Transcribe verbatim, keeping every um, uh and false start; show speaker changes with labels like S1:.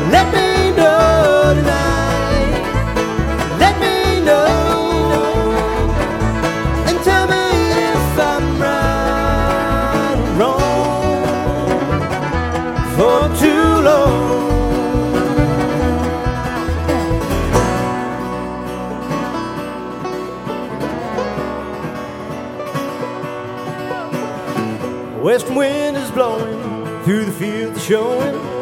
S1: Let me know tonight. Let me know and tell me if I'm right or wrong for too long. West wind is blowing through the fields showing